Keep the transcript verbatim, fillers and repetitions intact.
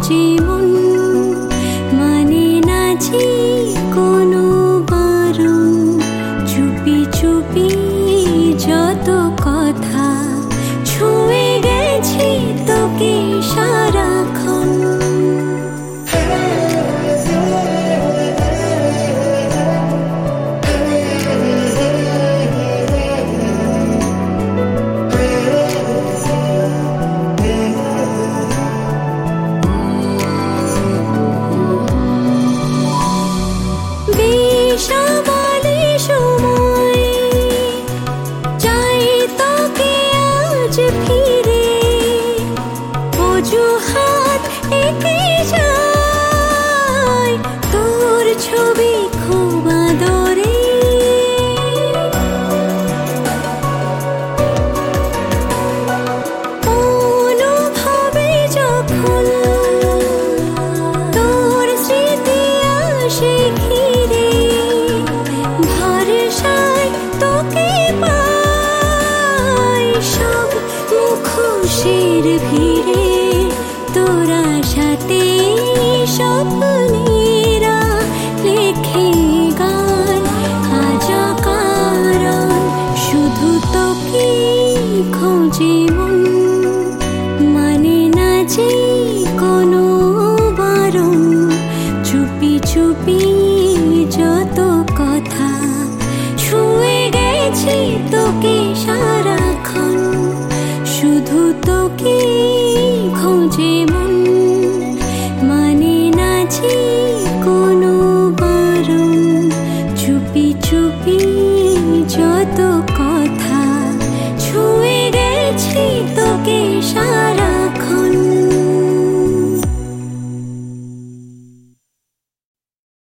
খোঁজে মন, মানে না যে কোনো বারণ। চুপি চুপি যত কথা ছুঁয়ে গেছি তোকে সারাক্ষণ। বেসামালি সময় চাই তোকে আজ ফিরে, অজুহাত একে যায় তোর ছবি খুব আদরে। অনুভবে যখন তোর স্মৃতি আসে ঘিরে, ভরসায় তোকে পাই সব মুখোশের ভিড়ে। তোরা সাথে স্বপ্নেরা লেখে গান, আজা কারণ শুধু তোকে খোঁজে মন, মানে না যে কোনো বারণ। চুপি চুপি যত কথা ছুঁয়ে গেছি তোকে সারাক্ষণ, শুধু তোকে খোঁজে মন, মানে না যে